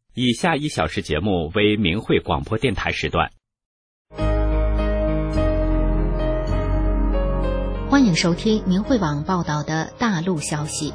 以下1小时节目为明慧广播电台时段。 欢迎收听明慧网报道的大陆消息。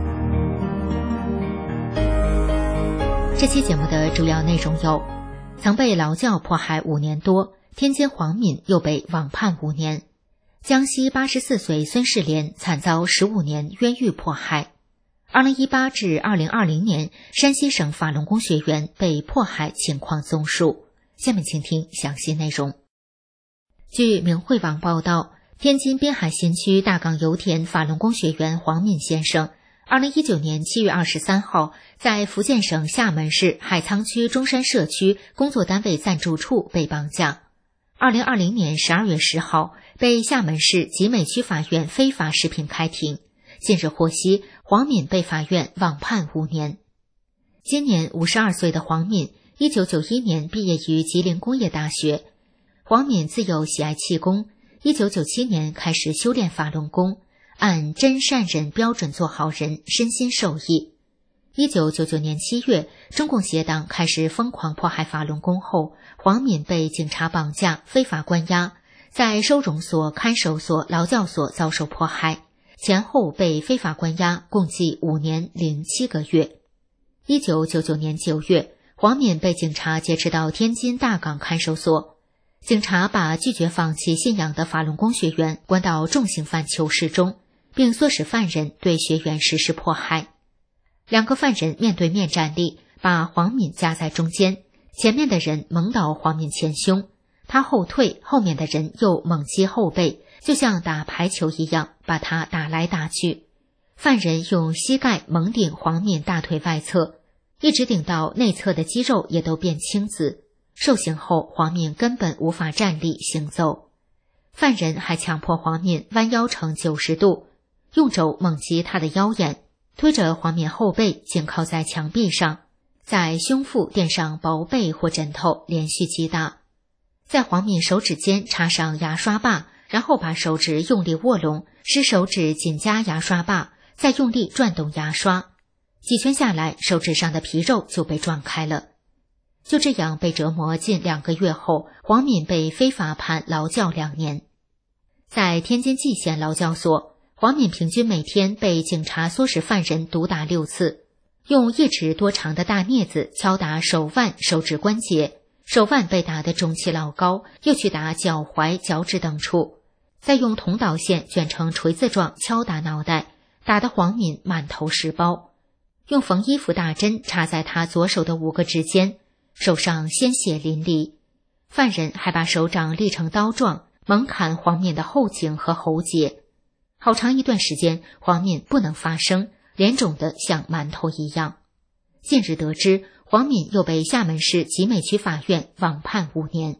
这期节目的主要内容有：曾被劳教迫害5年多，天津黄敏又被网判5年；江西84岁孙世莲惨遭15年冤狱迫害；2018至2020年山西省法轮功学员被迫害情况综述。下面请听详细内容。据明慧网报道，天津滨海新区大港油田法轮功学员黄敏先生2019年7月23号在福建省厦门市海沧区中山社区工作单位暂住处被绑架，2020年12月10号被厦门市集美区法院非法视频开庭。近日获悉，黄敏被法院网判5年。今年52岁的黄敏1991年毕业于吉林工业大学。黄敏自幼喜爱气功，1997年开始修炼法轮功，按真善忍标准做好人，身心受益。1999年7月，中共邪党开始疯狂迫害法轮功后，黄敏被警察绑架、非法关押，在收容所、看守所、劳教所遭受迫害，前后被非法关押共计5年零7个月。1999年9月，黄敏被警察劫持到天津大港看守所，警察把拒绝放弃信仰的法轮功学员关到重刑犯囚室中，并唆使犯人对学员实施迫害。2个犯人面对面站立，把黄敏夹在中间，前面的人猛倒黄敏前胸，他后退，后面的人又猛击后背，就像打排球一样把他打来打去。犯人用膝盖猛顶黄敏大腿外侧，一直顶到内侧的肌肉也都变青紫。受刑后，黄敏根本无法站立行走。犯人还强迫黄敏弯腰成90度，用肘猛击他的腰眼，推着黄敏后背紧靠在墙壁上，在胸腹垫上薄被或枕头，连续击打。在黄敏手指间插上牙刷把，然后把手指用力握拢，使手指紧夹牙刷把，再用力转动牙刷。几圈下来，手指上的皮肉就被撞开了。就这样被折磨近2个月后，黄敏被非法判劳教2年。在天津蓟县劳教所，黄敏平均每天被警察唆使犯人毒打6次，用1指多长的大镊子敲打手腕、手指关节，手腕被打得中气老高，又去打脚踝、脚趾等处，再用铜导线卷成锤子状敲打脑袋，打得黄敏满头是包，用缝衣服大针插在他左手的5个指间，手上鲜血淋漓。犯人还把手掌立成刀状，猛砍黄敏的后颈和喉结。好长一段时间，黄敏不能发声，脸肿得像馒头一样。近日得知，黄敏又被厦门市集美区法院网判5年。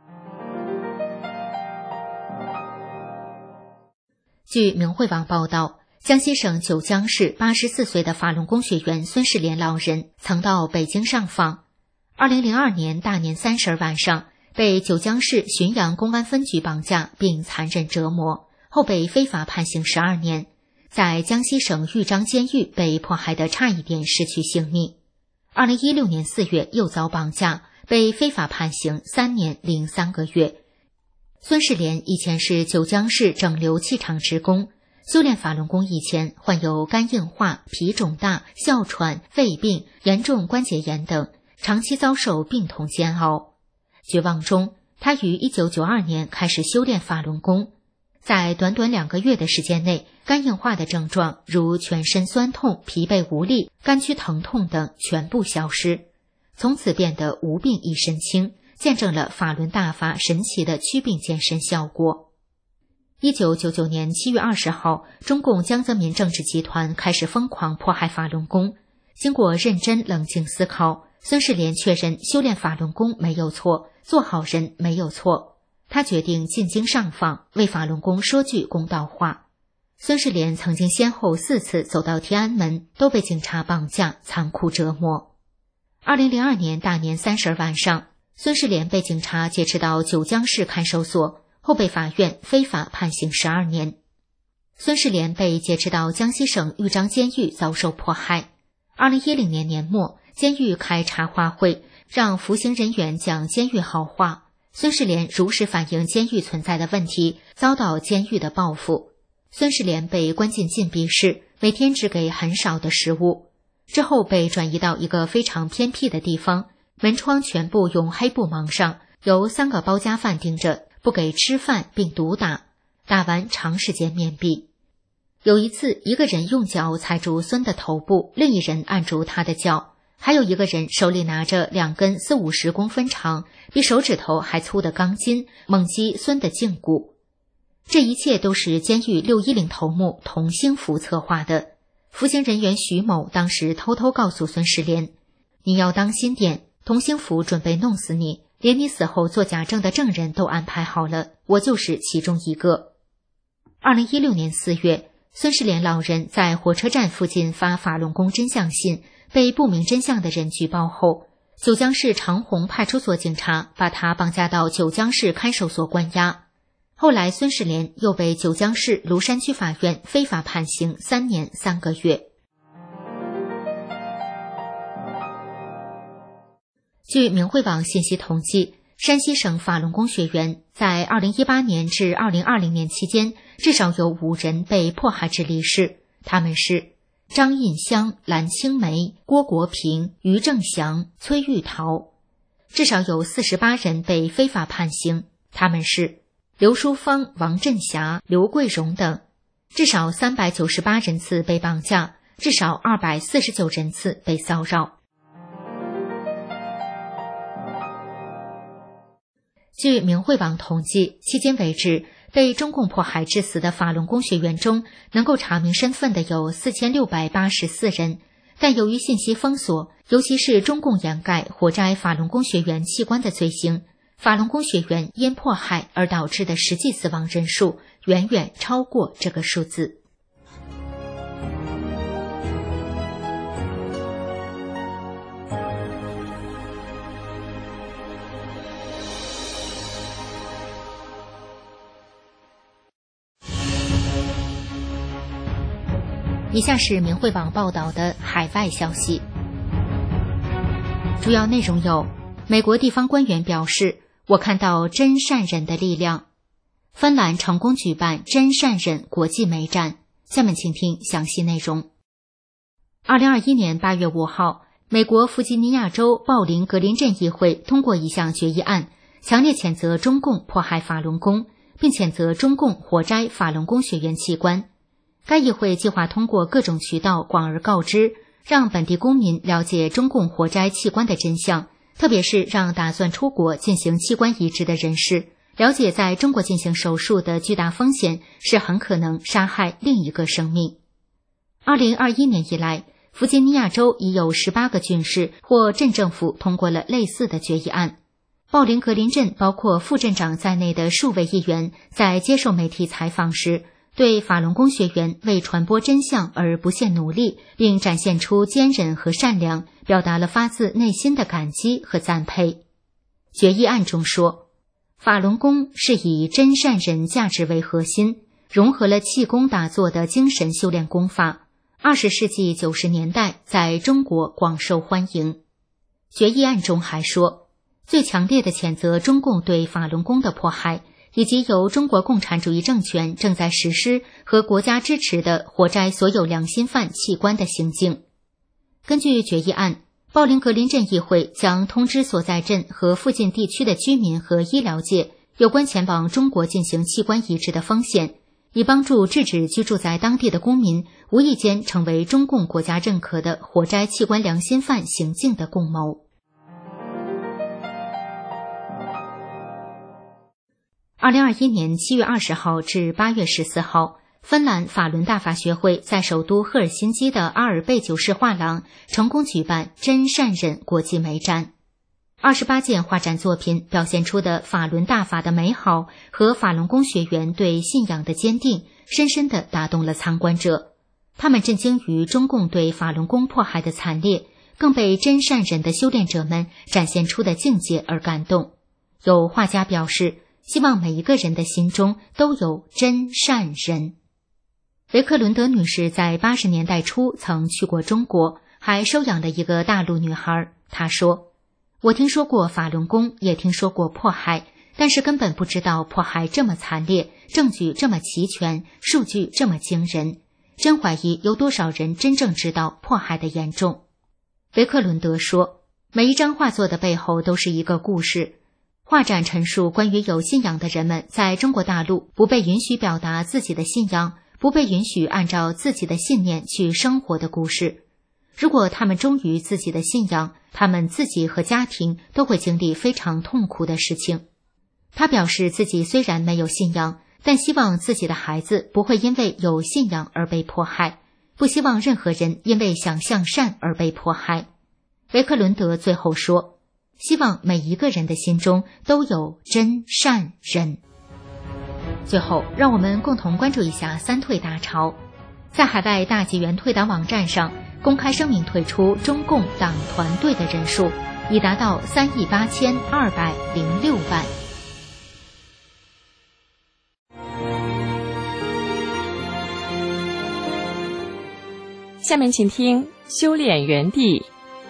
据明慧网报道，江西省九江市84岁的法轮功学员孙世莲老人曾到北京上访。2002年大年30晚上，被九江市浔阳公安分局绑架并残忍折磨，后被非法判刑12年，在江西省豫章监狱被迫害得差一点失去性命。2016年4月又遭绑架，被非法判刑3年零3个月。孙世莲以前是九江市整流气厂职工，修炼法轮功以前患有肝硬化、脾肿大、哮喘、胃病、严重关节炎等，长期遭受病痛煎熬。绝望中，他于1992年开始修炼法轮功，在短短2个月的时间内，肝硬化的症状如全身酸痛、疲惫无力、肝区疼痛等全部消失，从此变得无病一身轻，见证了法轮大法神奇的祛病健身效果。1999年7月20号，中共江泽民政治集团开始疯狂迫害法轮功。经过认真冷静思考，孙世莲确认修炼法轮功没有错，做好人没有错。他决定进京上访，为法轮功说句公道话。孙世莲曾经先后4次走到天安门，都被警察绑架，残酷折磨。2002年大年30晚上，孙世莲被警察劫持到九江市看守所，后被法院非法判刑12年。孙世莲被劫持到江西省豫章监狱遭受迫害。2010年年末， 监狱开茶话会，让服刑人员讲监狱好话。孙世莲如实反映监狱存在的问题，遭到监狱的报复。孙世莲被关进禁闭室，每天只给很少的食物。之后被转移到一个非常偏僻的地方，门窗全部用黑布蒙上，由3个包夹犯盯着，不给吃饭并毒打，打完长时间面壁。有一次，一个人用脚踩住孙的头部，另一人按住他的脚，还有一个人手里拿着2根40-50公分长，比手指头还粗的钢筋，猛击孙的胫骨。这一切都是监狱610头目童兴福策划的。服刑人员徐某当时偷偷告诉孙世莲，你要当心点，童兴福准备弄死你，连你死后做假证的证人都安排好了，我就是其中一个。2016年4月，孙世莲老人在火车站附近发法轮功真相信，被不明真相的人举报后，九江市长虹派出所警察把他绑架到九江市看守所关押。后来孙世莲又被九江市庐山区法院非法判刑3年3个月。据明慧网信息统计，山西省法轮功学员在2018年至2020年期间，至少有5人被迫害致离世，他们是张印香、蓝青梅、郭国平、于正祥、崔玉桃。至少有48人被非法判刑，他们是刘淑芳、王振霞、刘桂荣等。至少398人次被绑架，至少249人次被骚扰。据明慧网统计，迄今为止，被中共迫害致死的法轮功学员中，能够查明身份的有4684人，但由于信息封锁，尤其是中共掩盖活摘法轮功学员器官的罪行，法轮功学员因迫害而导致的实际死亡人数远远超过这个数字。以下是明慧网报道的海外消息，主要内容有：美国地方官员表示，我看到真善忍的力量；芬兰成功举办真善忍国际美展。下面请听详细内容。2021年8月5号，美国弗吉尼亚州鲍林格林镇议会通过一项决议案，强烈谴责中共迫害法轮功，并谴责中共活摘法轮功学员器官。该议会计划通过各种渠道广而告之，让本地公民了解中共活摘器官的真相，特别是让打算出国进行器官移植的人士了解在中国进行手术的巨大风险是很可能杀害另一个生命。2021年以来，弗吉尼亚州已有18个郡市或镇政府通过了类似的决议案。鲍林格林镇包括副镇长在内的数位议员在接受媒体采访时，对法轮功学员为传播真相而不懈努力，并展现出坚韧和善良，表达了发自内心的感激和赞佩。决议案中说，法轮功是以真善忍价值为核心，融合了气功打坐的精神修炼功法，20世纪90年代在中国广受欢迎。决议案中还说，最强烈的谴责中共对法轮功的迫害，以及由中国共产主义政权正在实施和国家支持的活摘所有良心犯器官的行径。根据决议案，鲍林格林镇议会将通知所在镇和附近地区的居民和医疗界有关前往中国进行器官移植的风险，以帮助制止居住在当地的公民无意间成为中共国家认可的活摘器官良心犯行径的共谋。2021年7月20号至8月14号，芬兰法轮大法学会在首都赫尔辛基的阿尔贝九世画廊成功举办真善忍国际美展。28件画展作品表现出的法轮大法的美好和法轮功学员对信仰的坚定，深深地打动了参观者。他们震惊于中共对法轮功迫害的惨烈，更被真善忍的修炼者们展现出的境界而感动。有画家表示，希望每一个人的心中都有真善忍。维克伦德女士在80年代初曾去过中国还收养了一个大陆女孩。他说，我听说过法轮功，也听说过迫害，但是根本不知道迫害这么惨烈，证据这么齐全，数据这么惊人，真怀疑有多少人真正知道迫害的严重。维克伦德说，每一张画作的背后都是一个故事，画展陈述关于有信仰的人们在中国大陆不被允许表达自己的信仰，不被允许按照自己的信念去生活的故事。如果他们忠于自己的信仰，他们自己和家庭都会经历非常痛苦的事情。他表示自己虽然没有信仰，但希望自己的孩子不会因为有信仰而被迫害，不希望任何人因为想向善而被迫害。维克伦德最后说，希望每一个人的心中都有真善忍。最后，让我们共同关注一下三退大潮。在海外大纪元退党网站上公开声明退出中共党团队的人数已达到38206万。 下面请听修炼园地。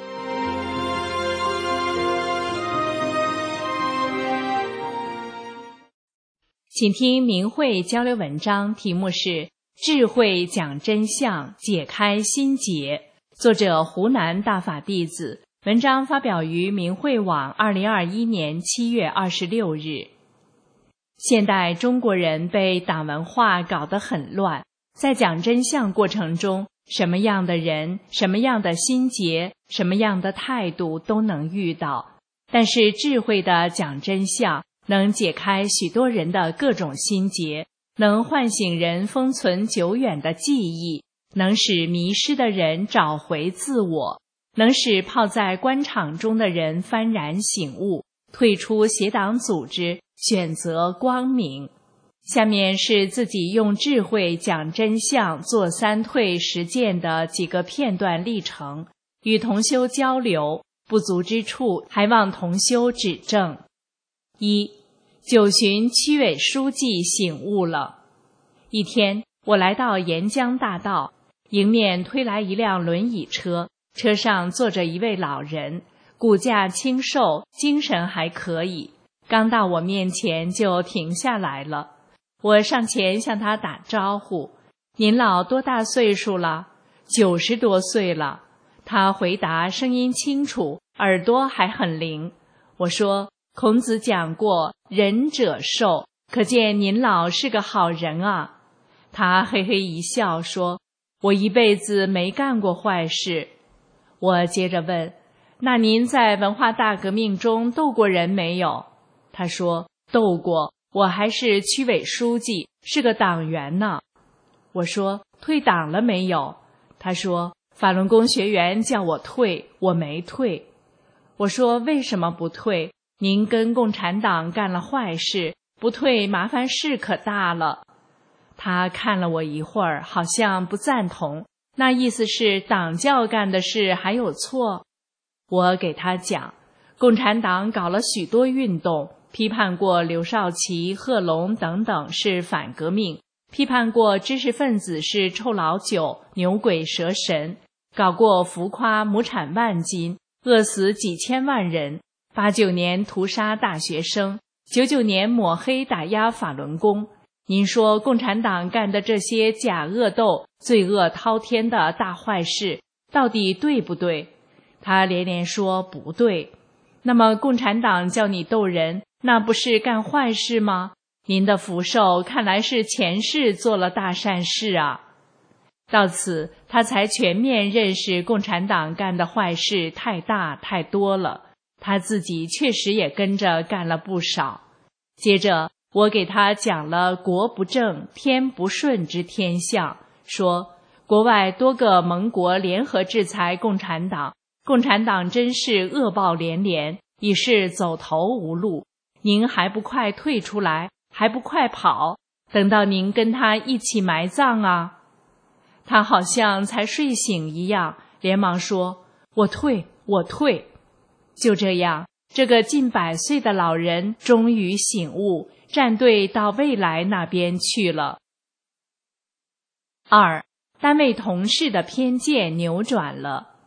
请听明慧交流文章，题目是智慧讲真相，解开心结，作者湖南大法弟子，文章发表于明慧网2021年7月26日。现代中国人被党文化搞得很乱，在讲真相过程中，什么样的人，什么样的心结，什么样的态度都能遇到，但是智慧的讲真相能解开许多人的各种心结，能唤醒人封存久远的记忆，能使迷失的人找回自我，能使泡在官场中的人幡然醒悟，退出邪党组织，选择光明。下面是自己用智慧讲真相做三退实践的几个片段历程，与同修交流，不足之处还望同修指正。一、9旬区委书记醒悟了。一天，我来到沿江大道，迎面推来一辆轮椅车，车上坐着一位老人，骨架清瘦，精神还可以，刚到我面前就停下来了。我上前向他打招呼，您老多大岁数了？90多岁了。他回答声音清楚，耳朵还很灵。我说，孔子讲过仁者寿，可见您老是个好人啊。他嘿嘿一笑说，我一辈子没干过坏事。我接着问，那您在文化大革命中斗过人没有？他说，斗过，我还是区委书记，是个党员呢。我说，退党了没有？他说，法轮功学员叫我退，我没退。我说，为什么不退？您跟共产党干了坏事，不退麻烦事可大了。他看了我一会儿，好像不赞同，那意思是党教干的事还有错。我给他讲，共产党搞了许多运动，批判过刘少奇、贺龙等等是反革命，批判过知识分子是臭老九、牛鬼蛇神，搞过浮夸亩产万斤，饿死几千万人，89年屠杀大学生，99年抹黑打压法轮功。您说共产党干的这些假恶斗、罪恶滔天的大坏事，到底对不对？他连连说不对。那么共产党叫你斗人，那不是干坏事吗？您的福寿看来是前世做了大善事啊。到此，他才全面认识共产党干的坏事太大太多了，他自己确实也跟着干了不少。接着我给他讲了国不正天不顺之天象，说国外多个盟国联合制裁共产党，共产党真是恶报连连，已是走投无路，您还不快退出来，还不快跑，等到您跟他一起埋葬啊。他好像才睡醒一样，连忙说，我退，我退。就这样，这个近100岁的老人终于醒悟，站队到未来那边去了。2. 单位同事的偏见扭转了。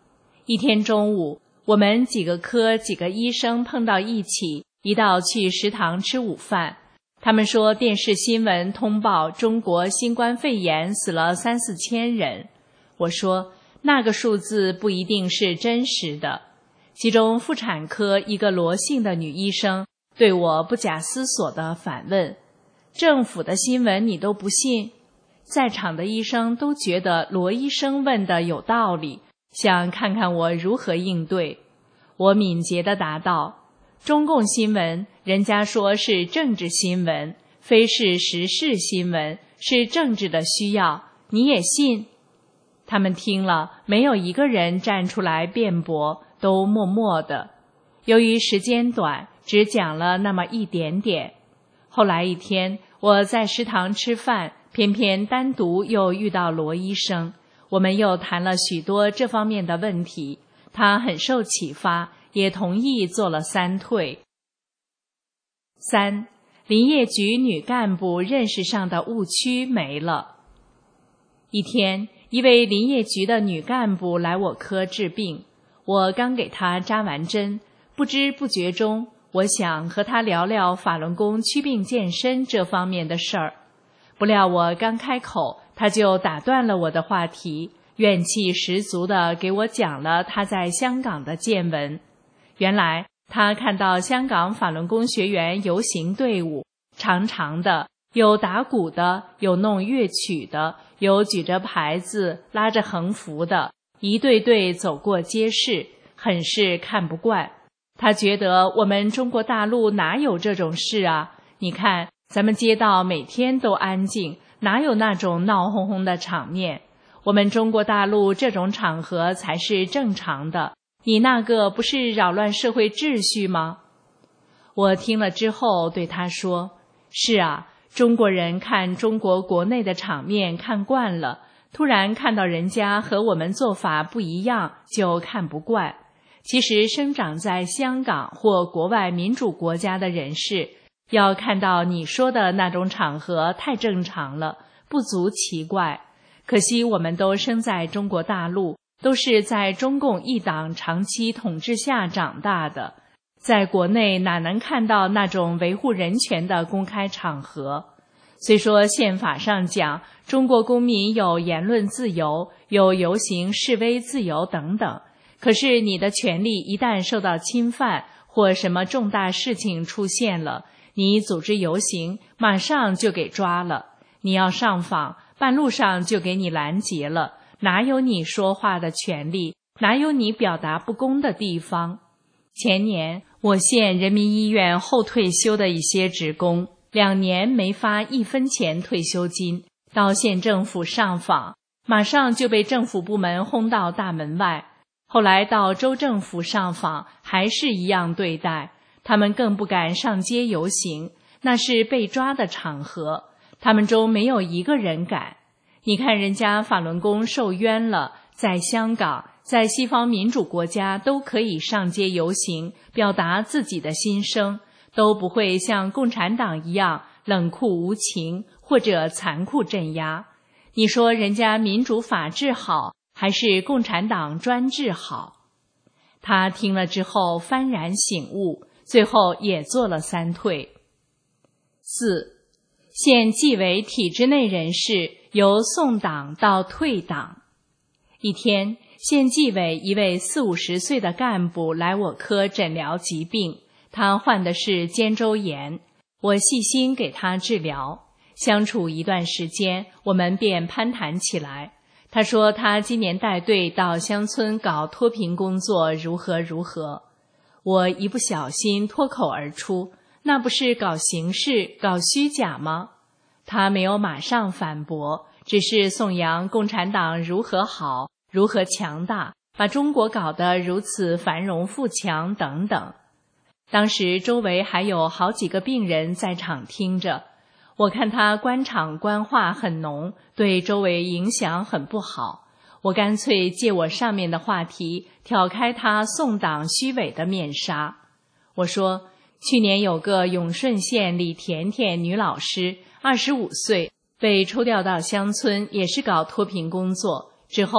一天中午，我们几个科几个医生碰到一起，一道去食堂吃午饭。他们说电视新闻通报中国新冠肺炎死了3、4千人。我说那个数字不一定是真实的。其中妇产科一个罗姓的女医生对我不假思索地反问：政府的新闻你都不信？在场的医生都觉得罗医生问的有道理，想看看我如何应对。我敏捷地答道：中共新闻人家说是政治新闻，非是时事新闻，是政治的需要，你也信？他们听了，没有一个人站出来辩驳，都默默的。由于时间短，只讲了那么一点点。后来一天，我在食堂吃饭，偏偏单独又遇到罗医生，我们又谈了许多这方面的问题，他很受启发，也同意做了3退。3. 林业局女干部认识上的误区没了。一天，一位林业局的女干部来我科治病，我刚给她扎完针，不知不觉中，我想和她聊聊法轮功祛病健身这方面的事儿。不料我刚开口，她就打断了我的话题，怨气十足地给我讲了她在香港的见闻。原来她看到香港法轮功学员游行队伍，长长的，有打鼓的，有弄乐曲的，有举着牌子拉着横幅的，一队队走过街市，很是看不惯。他觉得我们中国大陆哪有这种事啊？你看咱们街道每天都安静，哪有那种闹哄哄的场面？我们中国大陆这种场合才是正常的，你那个不是扰乱社会秩序吗？我听了之后对他说：是啊，中国人看中国国内的场面看惯了，突然看到人家和我们做法不一样，就看不惯。其实生长在香港或国外民主国家的人士，要看到你说的那种场合太正常了，不足奇怪。可惜我们都生在中国大陆，都是在中共一党长期统治下长大的，在国内哪能看到那种维护人权的公开场合？虽说宪法上讲中国公民有言论自由，有游行示威自由等等，可是你的权利一旦受到侵犯，或什么重大事情出现了，你组织游行马上就给抓了，你要上访半路上就给你拦截了，哪有你说话的权利？哪有你表达不公的地方？前年我县人民医院后退休的一些职工2年没发1分钱退休金，到县政府上访，马上就被政府部门轰到大门外。后来到州政府上访，还是一样对待，他们更不敢上街游行，那是被抓的场合，他们中没有一个人敢。你看人家法轮功受冤了，在香港，在西方民主国家都可以上街游行，表达自己的心声，都不会像共产党一样冷酷无情或者残酷镇压。你说人家民主法治好，还是共产党专制好？他听了之后幡然醒悟，最后也做了3退。4. 现纪委体制内人士由送党到退党。一天，县纪委一位40、50岁的干部来我科诊疗疾病，他患的是肩周炎，我细心给他治疗。相处一段时间，我们便攀谈起来。他说他今年带队到乡村搞脱贫工作如何如何。我一不小心脱口而出，那不是搞形式搞虚假吗？他没有马上反驳，只是颂扬共产党如何好，如何强大，把中国搞得如此繁荣富强等等。当时周围还有好几个病人在场听着，我看他官场官话很浓，对周围影响很不好，我干脆借我上面的话题挑开他送党虚伪的面纱。我说，去年有个永顺县李甜甜女老师25岁，被抽调到乡村，也是搞脱贫工作，之后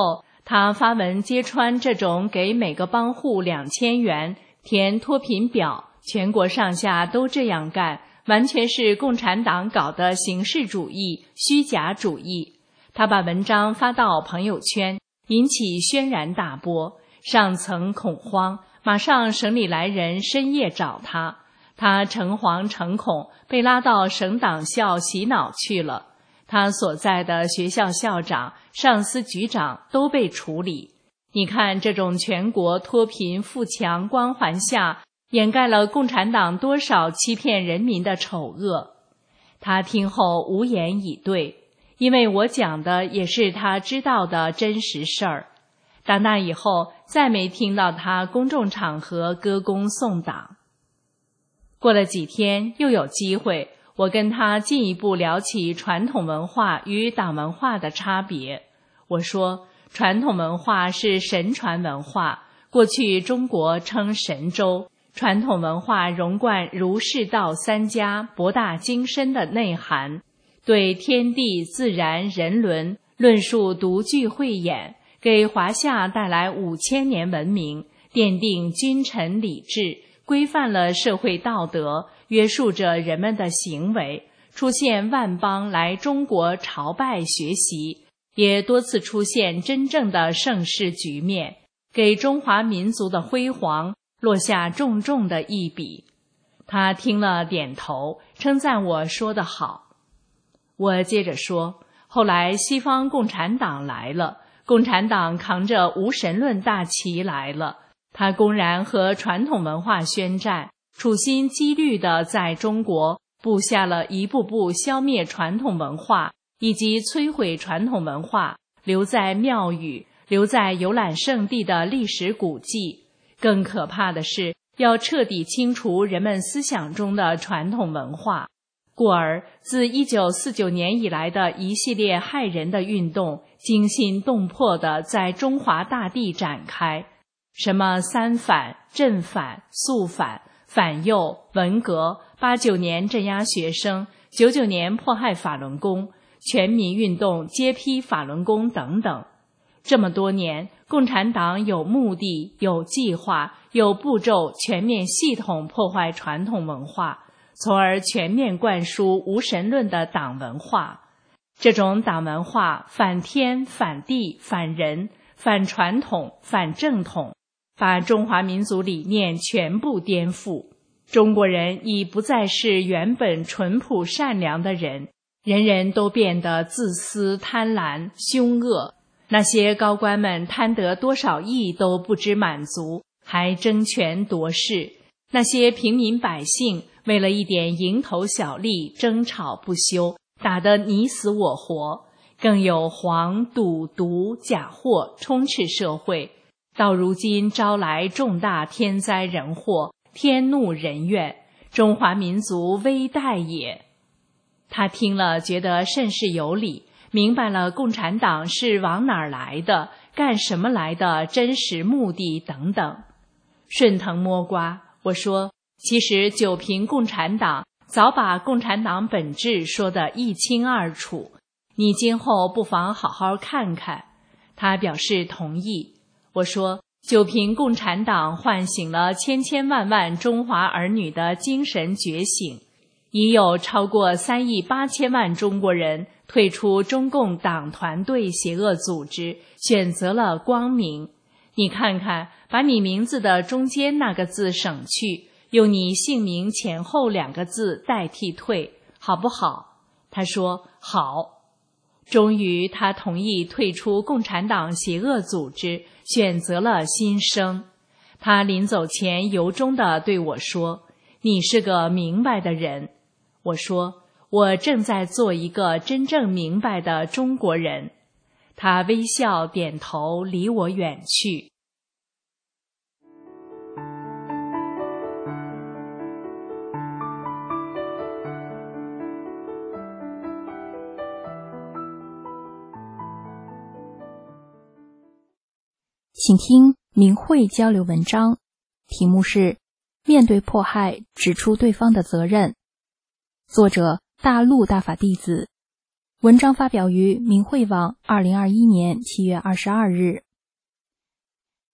他发文揭穿这种给每个帮户2000元填脱贫表，全国上下都这样干，完全是共产党搞的形式主义、虚假主义。他把文章发到朋友圈，引起轩然大波，上层恐慌，马上省里来人深夜找他，他诚惶诚恐，被拉到省党校洗脑去了。他所在的学校校长、上司局长都被处理。你看这种全国脱贫富强光环下，掩盖了共产党多少欺骗人民的丑恶。他听后无言以对，因为我讲的也是他知道的真实事儿。长大以后再没听到他公众场合歌功颂党。过了几天又有机会，我跟他进一步聊起传统文化与党文化的差别。我说，传统文化是神传文化，过去中国称神州，传统文化融贯儒释道三家博大精深的内涵，对天地自然人伦论述独具慧眼，给华夏带来5000年文明，奠定君臣礼制，规范了社会道德，约束着人们的行为，出现万邦来中国朝拜学习，也多次出现真正的盛世局面，给中华民族的辉煌落下重重的一笔。他听了点头，称赞我说得好。我接着说，后来西方共产党来了，共产党扛着无神论大旗来了，他公然和传统文化宣战，处心积虑地在中国布下了一步步消灭传统文化以及摧毁传统文化留在庙宇、留在游览胜地的历史古迹。更可怕的是，要彻底清除人们思想中的传统文化。故而，自1949年以来的一系列害人的运动，惊心动魄地在中华大地展开。什么三反、正反、肃反、反右、文革、89年镇压学生、99年迫害法轮功、全民运动揭批法轮功等等。这么多年，共产党有目的、有计划、有步骤，全面系统破坏传统文化，从而全面灌输无神论的党文化。这种党文化反天、反地、反人、反传统、反正统，把中华民族理念全部颠覆。中国人已不再是原本淳朴善良的人，人人都变得自私、贪婪、凶恶。那些高官们贪得多少亿都不知满足，还争权夺势。那些平民百姓为了一点蝇头小利争吵不休，打得你死我活。更有黄、赌、毒、假货充斥社会，到如今招来重大天灾人祸，天怒人怨，中华民族危殆也。他听了觉得甚是有理，明白了共产党是往哪儿来的，干什么来的，真实目的等等。顺藤摸瓜，我说，其实九评共产党早把共产党本质说得一清二楚，你今后不妨好好看看。他表示同意。我说，九评共产党唤醒了千千万万中华儿女的精神觉醒，已有超过3亿8千万中国人退出中共党团队邪恶组织，选择了光明。你看看，把你名字的中间那个字省去，用你姓名前后2个字代替退，好不好？他说好。终于他同意退出共产党邪恶组织，选择了新生。他临走前由衷地对我说，你是个明白的人。我说，我正在做一个真正明白的中国人。他微笑点头，离我远去。 请听明慧交流文章，题目是面对迫害指出对方的责任，作者大陆大法弟子，文章发表于明慧网2021年7月22日。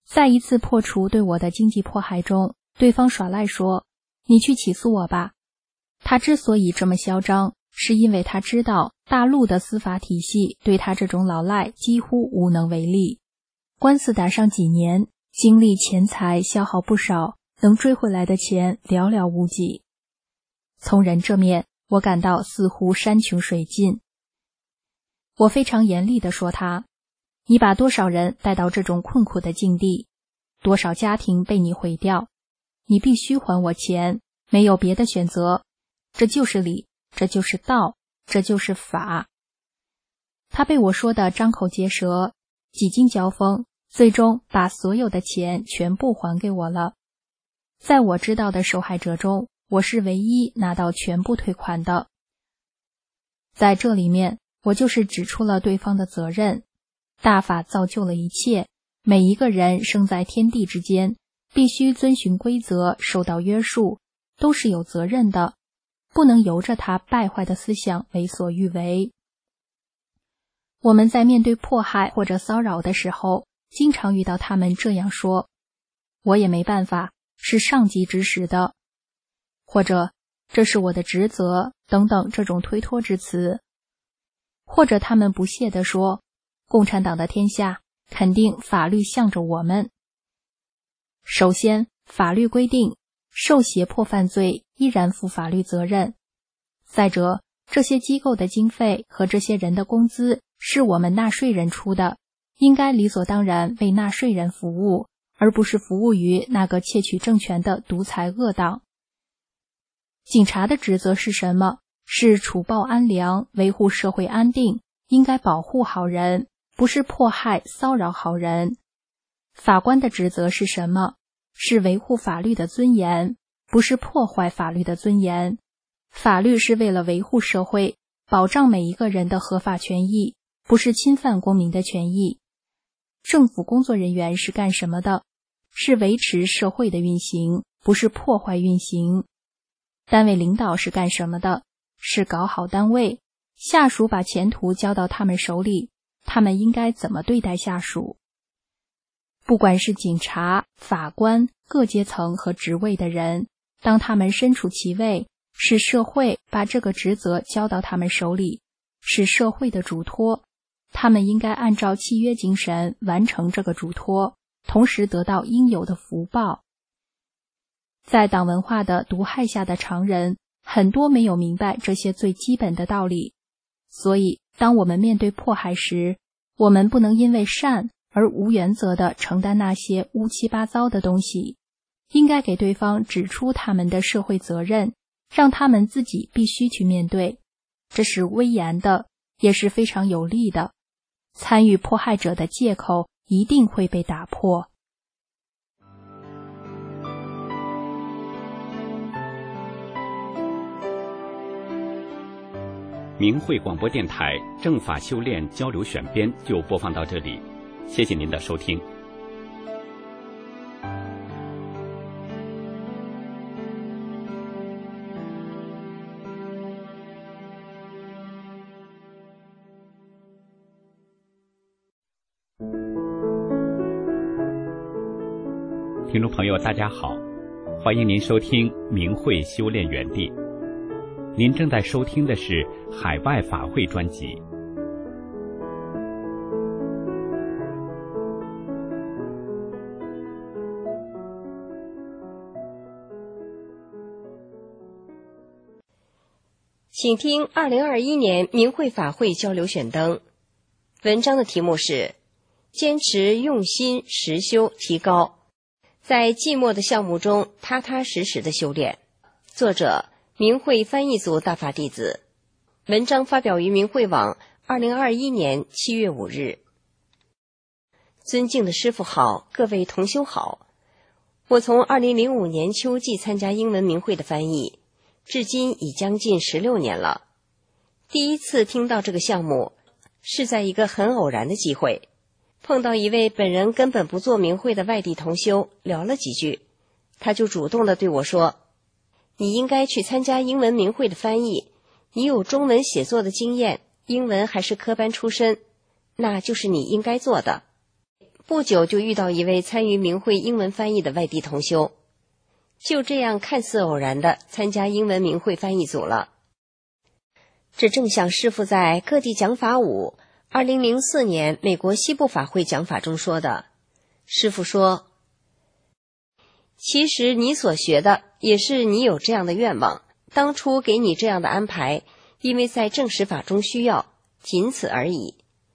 在一次破除对我的经济迫害中，对方耍赖说：“你去起诉我吧。”他之所以这么嚣张，是因为他知道大陆的司法体系对他这种老赖几乎无能为力。官司打上几年，精力钱财消耗不少，能追回来的钱寥寥无几。从人这面，我感到似乎山穷水尽。我非常严厉地说他：“你把多少人带到这种困苦的境地，多少家庭被你毁掉，你必须还我钱，没有别的选择。这就是理，这就是道，这就是法。”他被我说得张口结舌，几经交锋，最终把所有的钱全部还给我了。在我知道的受害者中，我是唯一拿到全部退款的。在这里面，我就是指出了对方的责任。大法造就了一切，每一个人生在天地之间，必须遵循规则，受到约束，都是有责任的，不能由着他败坏的思想为所欲为。我们在面对迫害或者骚扰的时候，经常遇到他们这样说：“我也没办法，是上级指使的。”或者“这是我的职责”等等这种推脱之词。或者他们不屑地说：“共产党的天下，肯定法律向着我们。”首先，法律规定，受胁迫犯罪依然负法律责任。再者，这些机构的经费和这些人的工资是我们纳税人出的，应该理所当然为纳税人服务，而不是服务于那个窃取政权的独裁恶党。警察的职责是什么？是除暴安良，维护社会安定，应该保护好人，不是迫害骚扰好人。法官的职责是什么？是维护法律的尊严，不是破坏法律的尊严。法律是为了维护社会，保障每一个人的合法权益，不是侵犯公民的权益。政府工作人员是干什么的？是维持社会的运行，不是破坏运行。单位领导是干什么的？是搞好单位。下属把前途交到他们手里，他们应该怎么对待下属？不管是警察、法官，各阶层和职位的人，当他们身处其位，是社会把这个职责交到他们手里，是社会的嘱托，他们应该按照契约精神完成这个嘱托，同时得到应有的福报。在党文化的毒害下的常人，很多没有明白这些最基本的道理，所以当我们面对迫害时，我们不能因为善而无原则地承担那些乌七八糟的东西，应该给对方指出他们的社会责任，让他们自己必须去面对。这是威严的，也是非常有利的。参与迫害者的借口一定会被打破。 明慧广播电台正法修炼交流选编就播放到这里，谢谢您的收听。听众朋友大家好，欢迎您收听明慧修炼园地。您正在收听的是海外法会专辑。 请听2021年明慧法会交流选灯。文章的题目是坚持用心实修提高，在寂寞的项目中踏踏实实的修炼。作者明慧翻译组大法弟子。文章发表于明慧网2021年7月5日。尊敬的师父好，各位同修好。我从2005年秋季参加英文明慧的翻译，至今已将近16年了。第一次听到这个项目，是在一个很偶然的机会，碰到一位本人根本不做明慧的外地同修，聊了几句，他就主动地对我说，你应该去参加英文明慧的翻译，你有中文写作的经验，英文还是科班出身，那就是你应该做的。 不久就遇到一位参与明慧英文翻译的外地同修，就这样看似偶然的参加英文明慧翻译组了。这正像师父在各地讲法5 2004年美国西部法会讲法中说的，师父说，其实你所学的也是你有这样的愿望，当初给你这样的安排，因为在正实法中需要，仅此而已。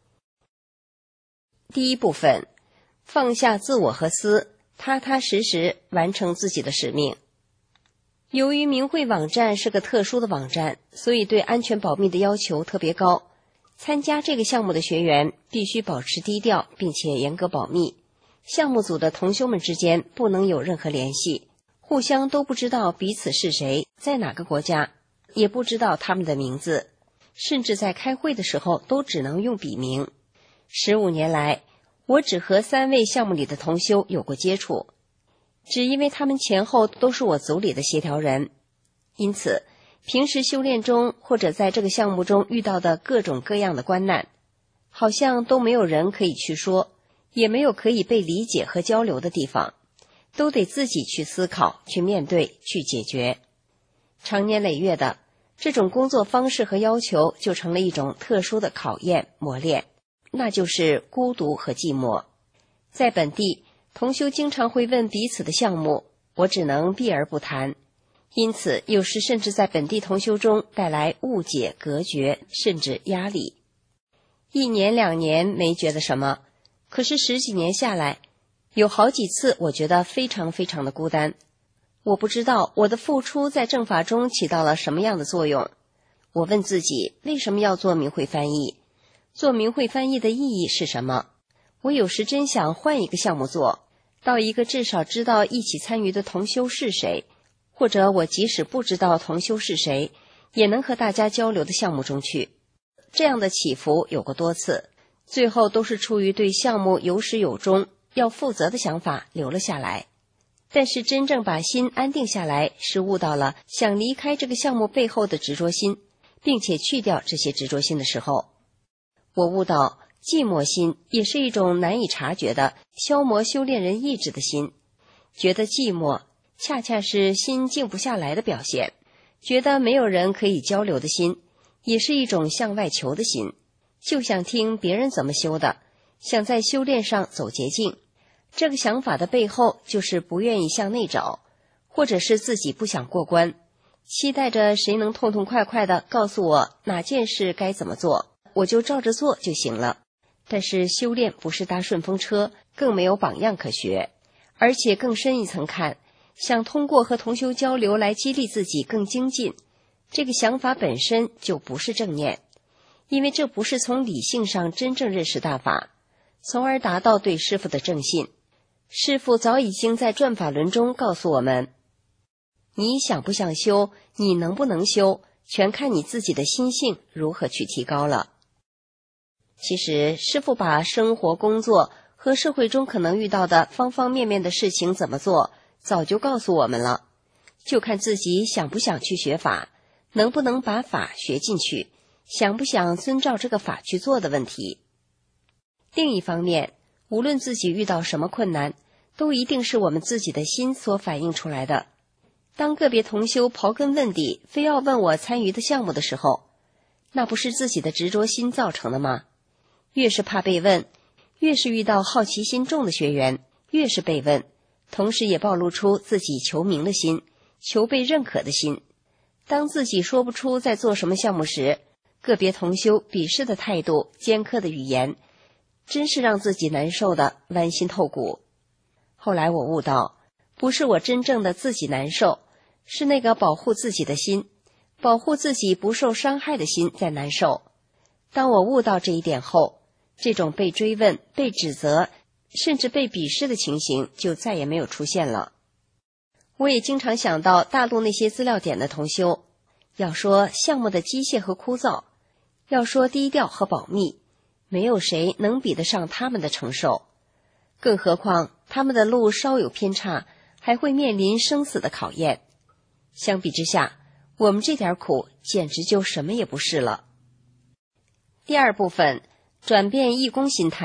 第一部分，放下自我和私，踏踏实实完成自己的使命。由于明慧网站是个特殊的网站，所以对安全保密的要求特别高。参加这个项目的学员必须保持低调，并且严格保密。项目组的同修们之间不能有任何联系，互相都不知道彼此是谁，在哪个国家，也不知道他们的名字，甚至在开会的时候都只能用笔名。15年来，我只和3位项目里的同修有过接触，只因为他们前后都是我组里的协调人，因此平时修炼中或者在这个项目中遇到的各种各样的关难，好像都没有人可以去说，也没有可以被理解和交流的地方，都得自己去思考，去面对，去解决。长年累月的这种工作方式和要求就成了一种特殊的考验磨练，那就是孤独和寂寞。在本地，同修经常会问彼此的项目，我只能避而不谈，因此有时甚至在本地同修中带来误解、隔绝，甚至压力。1年2年没觉得什么，可是10几年下来，有好几次我觉得非常非常的孤单。我不知道我的付出在正法中起到了什么样的作用。我问自己，为什么要做明慧翻译？做明慧翻译的意义是什么？我有时真想换一个项目做，到一个至少知道一起参与的同修是谁，或者我即使不知道同修是谁，也能和大家交流的项目中去。这样的起伏有过多次，最后都是出于对项目有始有终、要负责的想法留了下来。但是真正把心安定下来，是悟到了想离开这个项目背后的执着心，并且去掉这些执着心的时候，我悟到寂寞心也是一种难以察觉的消磨修炼人意志的心。觉得寂寞恰恰是心静不下来的表现，觉得没有人可以交流的心也是一种向外求的心，就想听别人怎么修的，想在修炼上走捷径。这个想法的背后就是不愿意向内找，或者是自己不想过关，期待着谁能痛痛快快地告诉我哪件事该怎么做，我就照着做就行了。但是修炼不是搭顺风车，更没有榜样可学，而且更深一层看，想通过和同修交流来激励自己更精进，这个想法本身就不是正念，因为这不是从理性上真正认识大法，从而达到对师父的正信。师父早已经在转法轮中告诉我们，你想不想修，你能不能修，全看你自己的心性如何去提高了。其实师父把生活工作和社会中可能遇到的方方面面的事情怎么做早就告诉我们了，就看自己想不想去学法，能不能把法学进去，想不想遵照这个法去做的问题。另一方面，无论自己遇到什么困难，都一定是我们自己的心所反映出来的。当个别同修刨根问底，非要问我参与的项目的时候，那不是自己的执着心造成的吗？越是怕被问，越是遇到好奇心重的学员，越是被问，同时也暴露出自己求名的心，求被认可的心。当自己说不出在做什么项目时，个别同修鄙视的态度、尖刻的语言，真是让自己难受的剜心透骨。后来我悟到，不是我真正的自己难受，是那个保护自己的心，保护自己不受伤害的心在难受。当我悟到这一点后，这种被追问、被指责，甚至被鄙视的情形就再也没有出现了。我也经常想到大陆那些资料点的同修，要说项目的机械和枯燥，要说低调和保密，没有谁能比得上他们的承受。更何况他们的路稍有偏差，还会面临生死的考验。相比之下，我们这点苦简直就什么也不是了。第二部分，转变义工心态，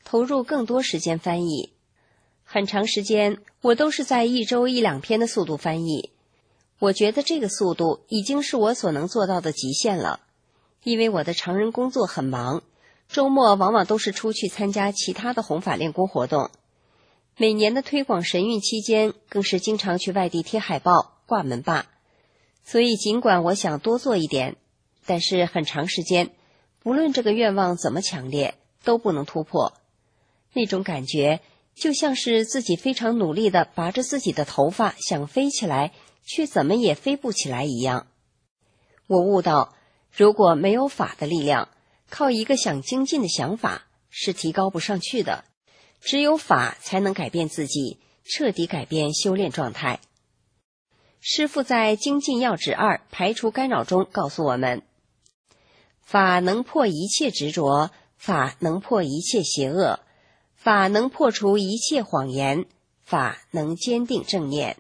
投入更多时间翻译。很长时间，我都是在1周1、2篇的速度翻译。我觉得这个速度已经是我所能做到的极限了，因为我的常人工作很忙，周末往往都是出去参加其他的弘法练功活动。每年的推广神韵期间，更是经常去外地贴海报、挂门把。所以尽管我想多做一点，但是很长时间，不论这个愿望怎么强烈，都不能突破。那种感觉就像是自己非常努力地拔着自己的头发想飞起来，却怎么也飞不起来一样。我悟到，如果没有法的力量，靠一个想精进的想法是提高不上去的，只有法才能改变自己，彻底改变修炼状态。师父在《精进要旨2排除干扰》中告诉我们，法能破一切执着，法能破一切邪恶，法能破除一切谎言，法能坚定正念。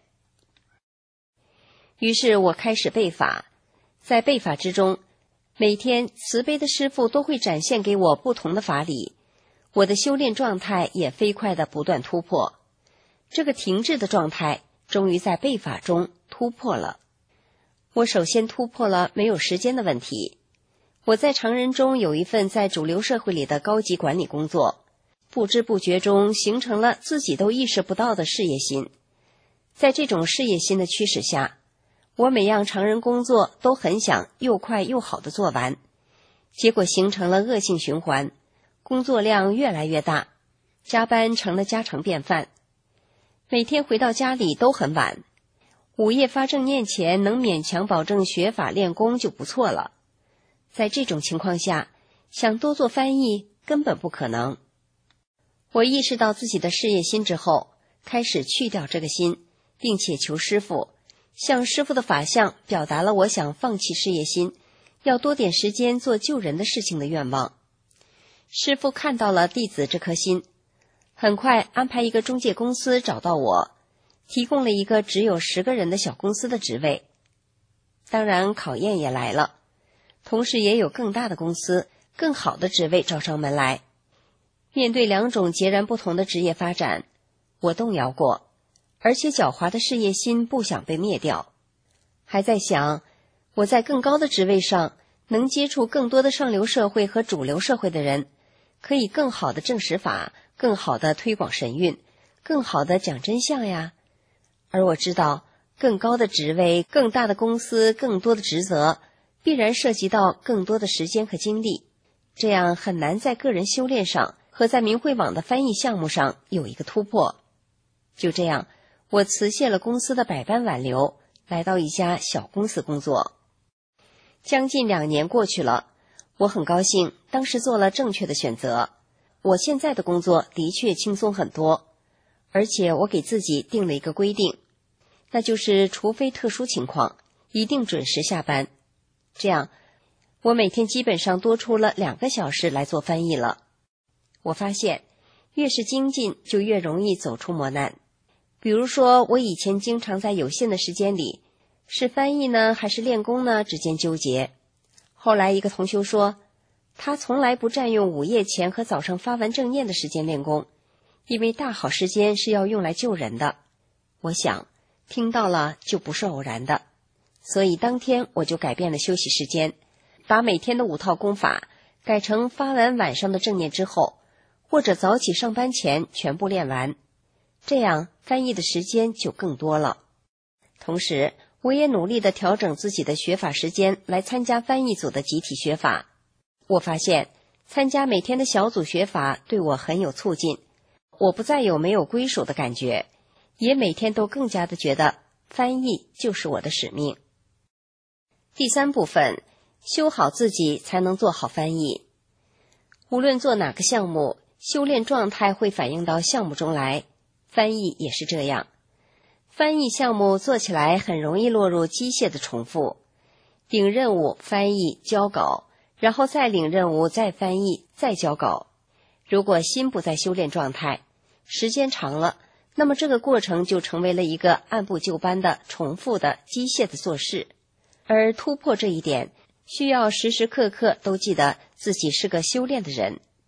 于是我开始背法，在背法之中，每天慈悲的师父都会展现给我不同的法理，我的修炼状态也飞快地不断突破。这个停滞的状态终于在背法中突破了。我首先突破了没有时间的问题。我在常人中有一份在主流社会里的高级管理工作，不知不觉中形成了自己都意识不到的事业心。在这种事业心的驱使下，我每样常人工作都很想又快又好的做完，结果形成了恶性循环，工作量越来越大，加班成了家常便饭。每天回到家里都很晚，午夜发正念前能勉强保证学法练功就不错了。在这种情况下，想多做翻译根本不可能。我意识到自己的事业心之后，开始去掉这个心，并且求师父，向师父的法相表达了我想放弃事业心，要多点时间做救人的事情的愿望。师父看到了弟子这颗心，很快安排一个中介公司找到我，提供了一个只有10个人的小公司的职位。当然考验也来了，同时也有更大的公司、更好的职位找上门来。面对2种截然不同的职业发展，我动摇过，而且狡猾的事业心不想被灭掉。还在想，我在更高的职位上能接触更多的上流社会和主流社会的人，可以更好的证实法，更好的推广神韵，更好的讲真相呀。而我知道，更高的职位、更大的公司、更多的职责，必然涉及到更多的时间和精力，这样很难在个人修炼上和在明慧网的翻译项目上有一个突破。就这样，我辞谢了公司的百般挽留，来到一家小公司工作。将近2年过去了，我很高兴当时做了正确的选择。我现在的工作的确轻松很多，而且我给自己定了一个规定，那就是除非特殊情况，一定准时下班。这样，我每天基本上多出了2个小时来做翻译了。我发现，越是精进，就越容易走出磨难。比如说，我以前经常在有限的时间里，是翻译呢，还是练功呢之间纠结。后来一个同修说，他从来不占用午夜前和早上发完正念的时间练功，因为大好时间是要用来救人的。我想，听到了就不是偶然的。所以当天我就改变了休息时间，把每天的5套功法改成发完晚上的正念之后，或者早起上班前全部练完，这样翻译的时间就更多了。同时，我也努力地调整自己的学法时间来参加翻译组的集体学法。我发现参加每天的小组学法对我很有促进，我不再有没有归属的感觉，也每天都更加的觉得翻译就是我的使命。第3部分，修好自己才能做好翻译。无论做哪个项目，修炼状态会反映到项目中来，翻译也是这样。翻译项目做起来很容易落入机械的重复，领任务、翻译、交稿，然后再领任务、再翻译、再交稿。如果心不在修炼状态，时间长了，那么这个过程就成为了一个按部就班的重复的机械的做事。而突破这一点，需要时时刻刻都记得自己是个修炼的人。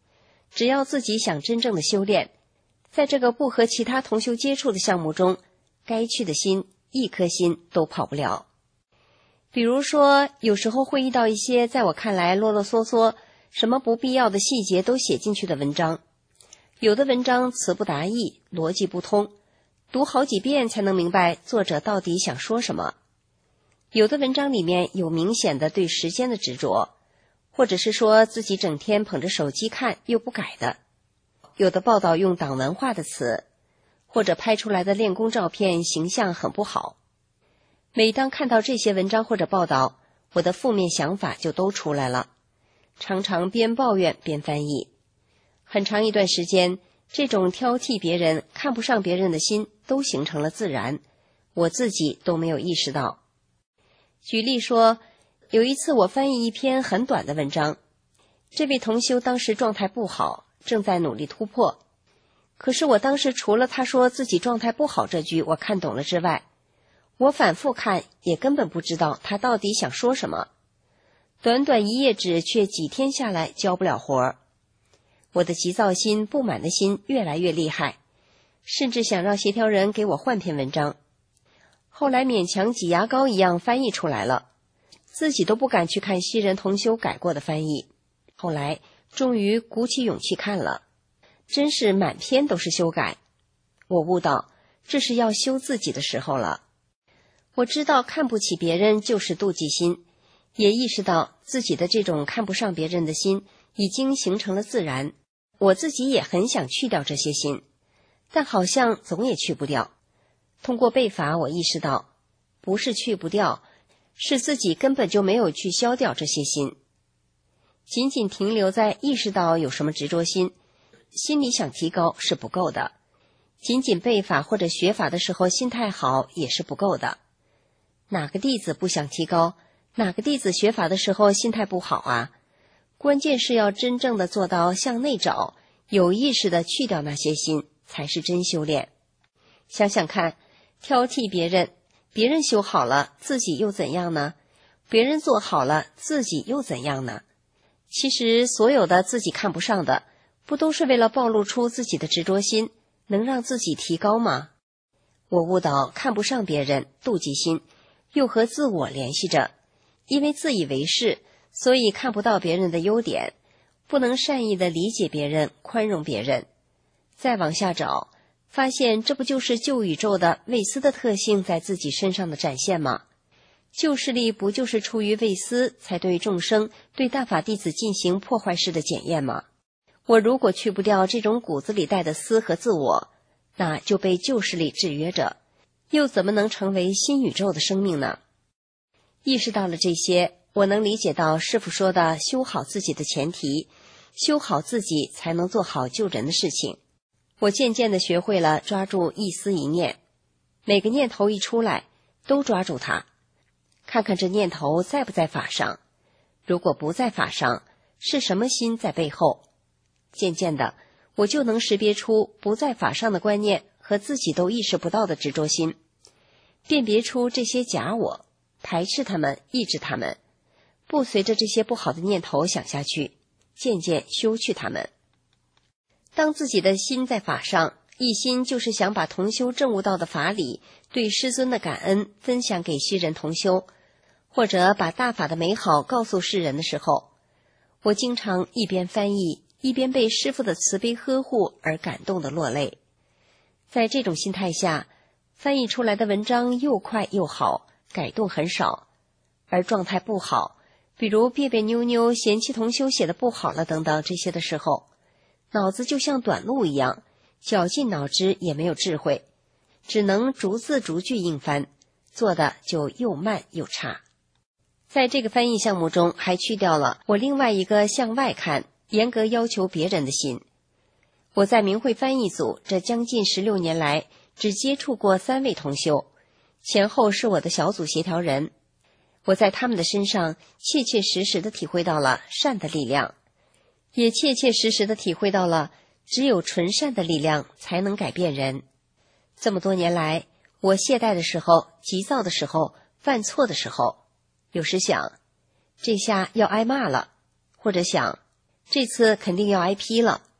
只要自己想真正的修炼，在这个不和其他同修接触的项目中，该去的心，一颗心都跑不了。比如说，有时候会遇到一些在我看来啰啰嗦嗦，什么不必要的细节都写进去的文章。有的文章词不达意，逻辑不通，读好几遍才能明白作者到底想说什么。有的文章里面有明显的对时间的执着，或者是说自己整天捧着手机看又不改的。有的报道用党文化的词，或者拍出来的练功照片形象很不好。每当看到这些文章或者报道，我的负面想法就都出来了，常常边抱怨边翻译。很长一段时间，这种挑剔别人、看不上别人的心都形成了自然，我自己都没有意识到。举例说，有一次我翻译一篇很短的文章，这位同修当时状态不好，正在努力突破。可是我当时除了他说自己状态不好这句我看懂了之外，我反复看也根本不知道他到底想说什么。短短一页纸却几天下来交不了活儿。我的急躁心、不满的心越来越厉害，甚至想让协调人给我换篇文章。后来勉强挤牙膏一样翻译出来了，自己都不敢去看西人同修改过的翻译。后来终于鼓起勇气看了，真是满篇都是修改。我悟到这是要修自己的时候了。我知道看不起别人就是妒忌心，也意识到自己的这种看不上别人的心已经形成了自然。我自己也很想去掉这些心，但好像总也去不掉。通过背法，我意识到不是去不掉，是自己根本就没有去消掉这些心。仅仅停留在意识到有什么执着心，心里想提高是不够的。仅仅背法或者学法的时候心态好也是不够的。哪个弟子不想提高？哪个弟子学法的时候心态不好啊？关键是要真正的做到向内找，有意识的去掉那些心，才是真修炼。想想看，挑剔别人，别人修好了，自己又怎样呢？别人做好了，自己又怎样呢？其实所有的自己看不上的，不都是为了暴露出自己的执着心，能让自己提高吗？我悟到看不上别人，妒忌心又和自我联系着，因为自以为是，所以看不到别人的优点，不能善意的理解别人，宽容别人。再往下找，发现这不就是旧宇宙的畏思的特性在自己身上的展现吗？旧势力不就是出于畏思，才对众生、对大法弟子进行破坏式的检验吗？我如果去不掉这种骨子里带的思和自我，那就被旧势力制约着，又怎么能成为新宇宙的生命呢？意识到了这些，我能理解到师父说的修好自己的前提，修好自己才能做好救人的事情。我渐渐地学会了抓住一思一念，每个念头一出来都抓住它，看看这念头在不在法上，如果不在法上，是什么心在背后。渐渐的，我就能识别出不在法上的观念和自己都意识不到的执着心，辨别出这些假我，排斥他们，抑制他们，不随着这些不好的念头想下去，渐渐修去他们。当自己的心在法上，一心就是想把同修证悟到的法理，对师尊的感恩分享给西人同修，或者把大法的美好告诉世人的时候，我经常一边翻译，一边被师父的慈悲呵护而感动的落泪。在这种心态下，翻译出来的文章又快又好，改动很少。而状态不好，比如别别扭扭、嫌弃同修写的不好了等等这些的时候，脑子就像短路一样，绞尽脑汁也没有智慧，只能逐字逐句硬翻，做的就又慢又差。在这个翻译项目中，还去掉了我另外一个向外看、严格要求别人的心。我在明慧翻译组这将近16年来，只接触过3位同修，前后是我的小组协调人。我在他们的身上切切实实地体会到了善的力量，也切切实实地体会到了只有纯善的力量才能改变人。这么多年来，我懈怠的时候、急躁的时候、犯错的时候，有时想这下要挨骂了，或者想这次肯定要挨批了，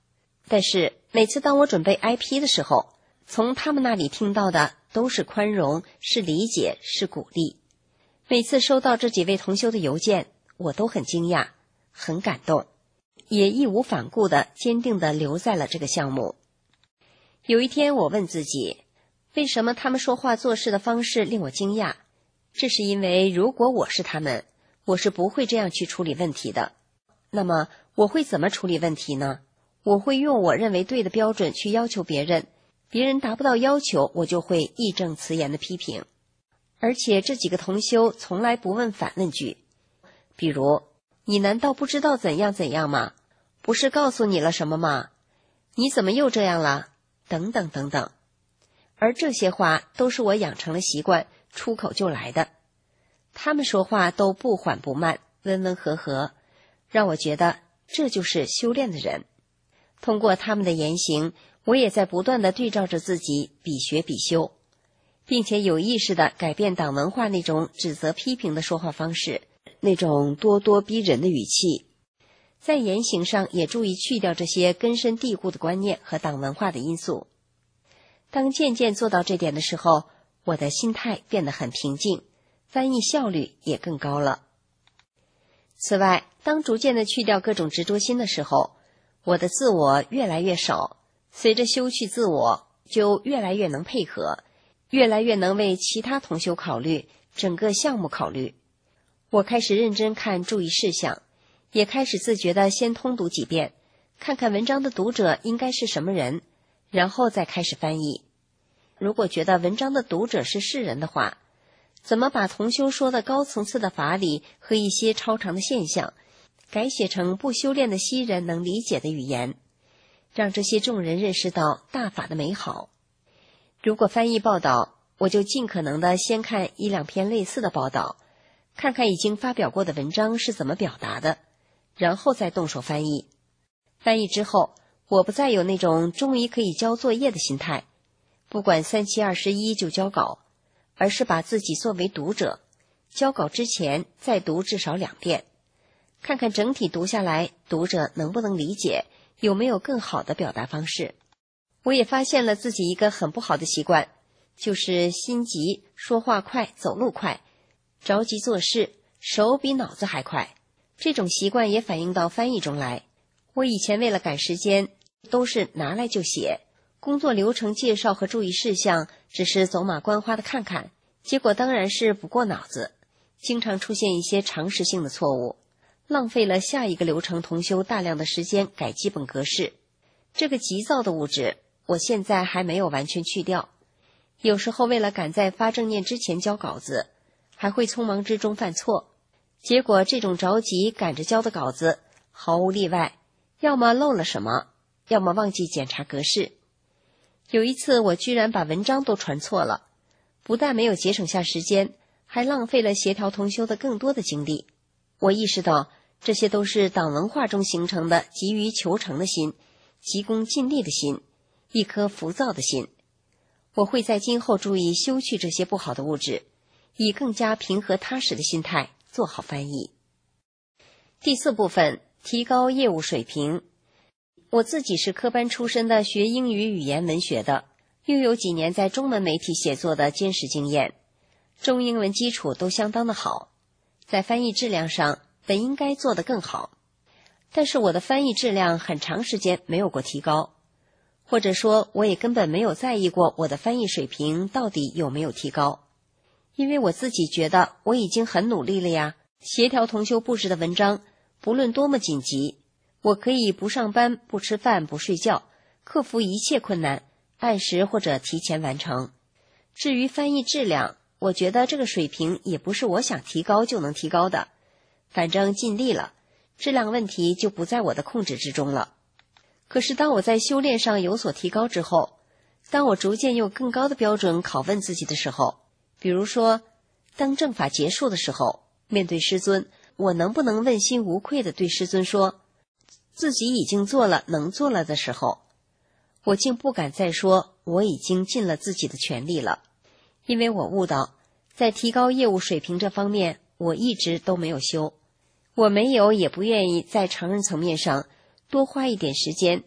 但是每次当我准备挨批的时候，从他们那里听到的都是宽容，是理解，是鼓励。每次收到这几位同修的邮件，我都很惊讶，很感动，也义无反顾地坚定地留在了这个项目。有一天我问自己，为什么他们说话做事的方式令我惊讶？这是因为如果我是他们，我是不会这样去处理问题的。那么我会怎么处理问题呢？我会用我认为对的标准去要求别人，别人达不到要求，我就会义正辞严的批评。而且这几个同修从来不问反问句，比如，你难道不知道怎样怎样吗？不是告诉你了什么吗？你怎么又这样了？等等等等。而这些话都是我养成了习惯，出口就来的。他们说话都不缓不慢，温温和和，让我觉得这就是修炼的人。通过他们的言行，我也在不断地对照着自己，比学比修，并且有意识地改变党文化那种指责批评的说话方式，那种咄咄逼人的语气。在言行上也注意去掉这些根深蒂固的观念和党文化的因素。当渐渐做到这点的时候，我的心态变得很平静，翻译效率也更高了。此外，当逐渐地去掉各种执着心的时候，我的自我越来越少，随着修去自我，就越来越能配合，越来越能为其他同修考虑，整个项目考虑。我开始认真看注意事项，也开始自觉地先通读几遍，看看文章的读者应该是什么人，然后再开始翻译。如果觉得文章的读者是世人的话，怎么把同修说的高层次的法理和一些超常的现象，改写成不修炼的西人能理解的语言，让这些众人认识到大法的美好。如果翻译报道，我就尽可能的先看一两篇类似的报道，看看已经发表过的文章是怎么表达的，然后再动手翻译。翻译之后，我不再有那种终于可以交作业的心态，不管3721就交稿，而是把自己作为读者，交稿之前再读至少2遍，看看整体读下来，读者能不能理解，有没有更好的表达方式。我也发现了自己一个很不好的习惯，就是心急，说话快，走路快，着急做事，手比脑子还快。这种习惯也反映到翻译中来。我以前为了赶时间，都是拿来就写，工作流程介绍和注意事项只是走马观花的看看，结果当然是不过脑子，经常出现一些常识性的错误，浪费了下一个流程同修大量的时间改基本格式。这个急躁的物质，我现在还没有完全去掉。有时候为了赶在发正念之前交稿子，还会匆忙之中犯错，结果这种着急赶着交的稿子，毫无例外，要么漏了什么，要么忘记检查格式。有一次我居然把文章都传错了，不但没有节省下时间，还浪费了协调同修的更多的精力。我意识到这些都是党文化中形成的急于求成的心，急功近利的心，一颗浮躁的心。我会在今后注意修去这些不好的物质，以更加平和踏实的心态做好翻译。第4部分，提高业务水平。我自己是科班出身的学英语语言文学的，又有几年在中文媒体写作的坚实经验，中英文基础都相当的好，在翻译质量上本应该做得更好，但是我的翻译质量很长时间没有过提高，或者说我也根本没有在意过我的翻译水平到底有没有提高，因为我自己觉得我已经很努力了呀。协调同修布置的文章不论多么紧急，我可以不上班，不吃饭，不睡觉，克服一切困难，按时或者提前完成。至于翻译质量，我觉得这个水平也不是我想提高就能提高的，反正尽力了，质量问题就不在我的控制之中了。可是当我在修炼上有所提高之后，当我逐渐用更高的标准拷问自己的时候，比如说当正法结束的时候，面对师尊，我能不能问心无愧地对师尊说自己已经做了能做了的时候，我竟不敢再说我已经尽了自己的全力了。因为我悟到在提高业务水平这方面我一直都没有修，我没有也不愿意在常人层面上多花一点时间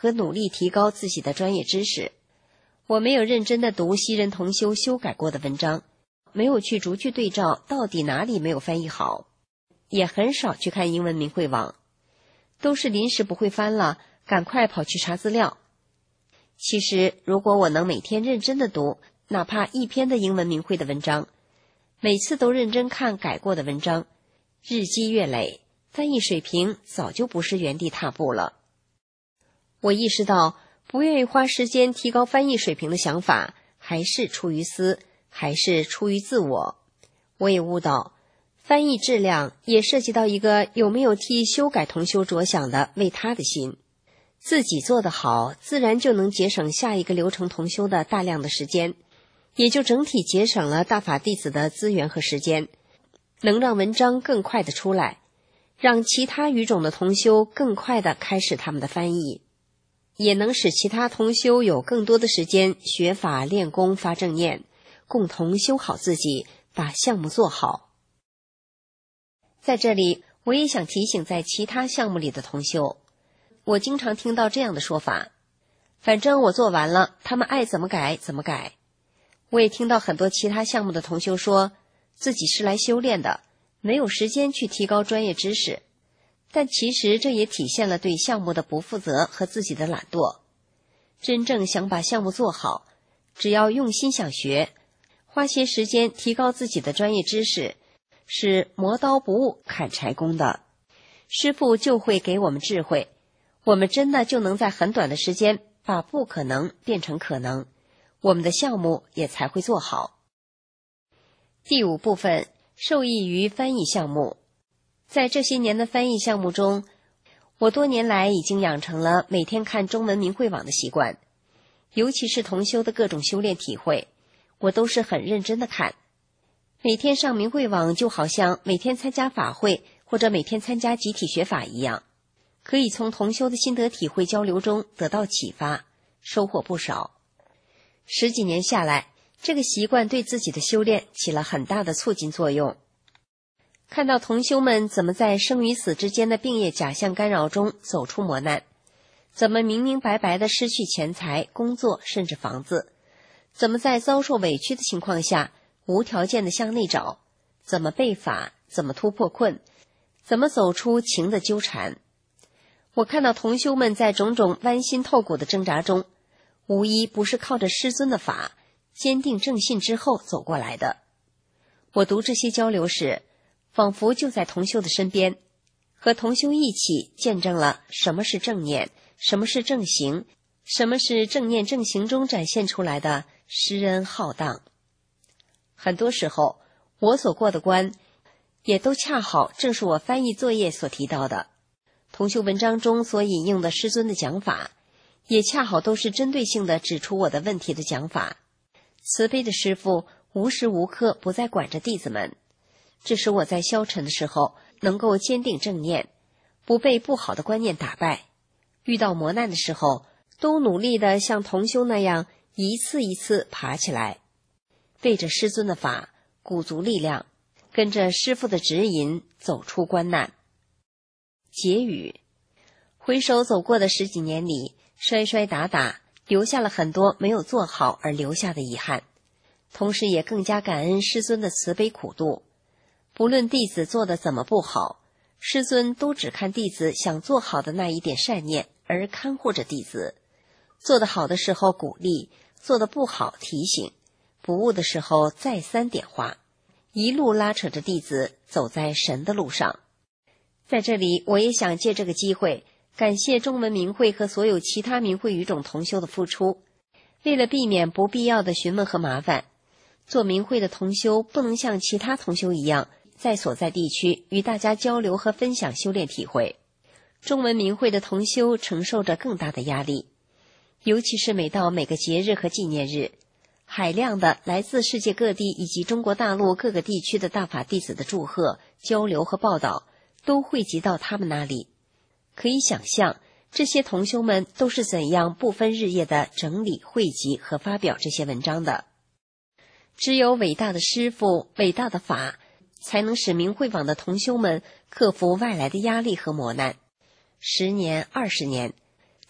和努力提高自己的专业知识。我没有认真地读西人同修修改过的文章，没有去逐句对照到底哪里没有翻译好，也很少去看英文明慧网，都是临时不会翻了，赶快跑去查资料。其实如果我能每天认真地读哪怕一篇的英文明慧的文章，每次都认真看改过的文章，日积月累，翻译水平早就不是原地踏步了。我意识到不愿意花时间提高翻译水平的想法，还是出于私，还是出于自我。我也悟到，翻译质量也涉及到一个有没有替修改同修着想的为他的心。自己做得好，自然就能节省下一个流程同修的大量的时间，也就整体节省了大法弟子的资源和时间，能让文章更快的出来，让其他语种的同修更快的开始他们的翻译，也能使其他同修有更多的时间学法练功发正念，共同修好自己，把项目做好。在这里我也想提醒在其他项目里的同修，我经常听到这样的说法，反正我做完了，他们爱怎么改怎么改。我也听到很多其他项目的同修说，自己是来修炼的，没有时间去提高专业知识，但其实这也体现了对项目的不负责和自己的懒惰。真正想把项目做好，只要用心想学，花些时间提高自己的专业知识，是磨刀不误砍柴工的。师父就会给我们智慧，我们真的就能在很短的时间把不可能变成可能，我们的项目也才会做好。第5部分，受益于翻译项目。在这些年的翻译项目中，我多年来已经养成了每天看中文明慧网的习惯，尤其是同修的各种修炼体会，我都是很认真的看。每天上明慧网就好像每天参加法会或者每天参加集体学法一样，可以从同修的心得体会交流中得到启发，收获不少。10几年下来，这个习惯对自己的修炼起了很大的促进作用。看到同修们怎么在生与死之间的病业假象干扰中走出磨难，怎么明明白白地失去钱财、工作甚至房子，怎么在遭受委屈的情况下无条件地向内找，怎么背法，怎么突破困，怎么走出情的纠缠。我看到同修们在种种剜心透骨的挣扎中，无一不是靠着师尊的法，坚定正信之后走过来的。我读这些交流时，仿佛就在同修的身边，和同修一起见证了什么是正念，什么是正行，什么是正念正行中展现出来的施恩浩荡。很多时候，我所过的关，也都恰好正是我翻译作业所提到的。同修文章中所引用的师尊的讲法，也恰好都是针对性地指出我的问题的讲法。慈悲的师父无时无刻不在管着弟子们，这使我在消沉的时候能够坚定正念，不被不好的观念打败，遇到磨难的时候都努力地像同修那样一次一次爬起来，背着师尊的法，鼓足力量，跟着师父的指引走出关难。结语：回首走过的10几年里，摔摔打打，留下了很多没有做好而留下的遗憾，同时也更加感恩师尊的慈悲苦度。不论弟子做的怎么不好，师尊都只看弟子想做好的那一点善念而看护着弟子，做得好的时候鼓励，做得不好提醒，不悟的时候再三点化，一路拉扯着弟子走在神的路上。在这里，我也想借这个机会感谢中文明慧和所有其他明慧语种同修的付出。为了避免不必要的询问和麻烦，做明慧的同修不能像其他同修一样在所在地区与大家交流和分享修炼体会。中文明慧的同修承受着更大的压力，尤其是每到每个节日和纪念日，海量的来自世界各地以及中国大陆各个地区的大法弟子的祝贺、交流和报道都汇集到他们那里。可以想象，这些同修们都是怎样不分日夜的整理、汇集和发表这些文章的。只有伟大的师父、伟大的法，才能使明慧网的同修们克服外来的压力和磨难。10年、20年，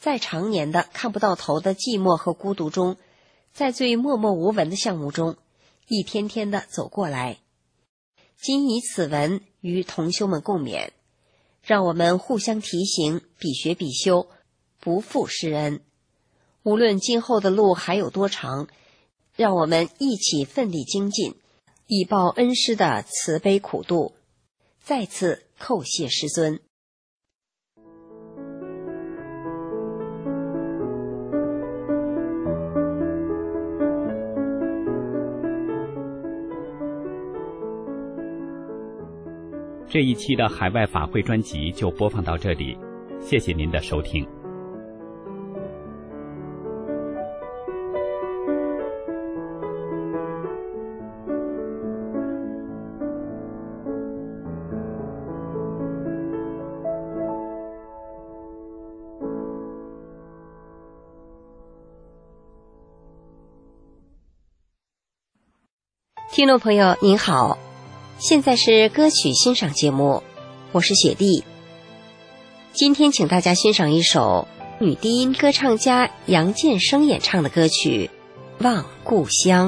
在常年的看不到头的寂寞和孤独中，在最默默无闻的项目中，一天天的走过来。今以此文与同修们共勉，让我们互相提醒，彼学彼修，不负师恩。无论今后的路还有多长，让我们一起奋力精进，以报恩师的慈悲苦度。再次叩谢师尊。 这一期的海外法会专辑就播放到这里，谢谢您的收听。 听众朋友您好，现在是歌曲欣赏节目，我是雪莉。今天请大家欣赏一首女低音歌唱家杨建生演唱的歌曲《望故乡》。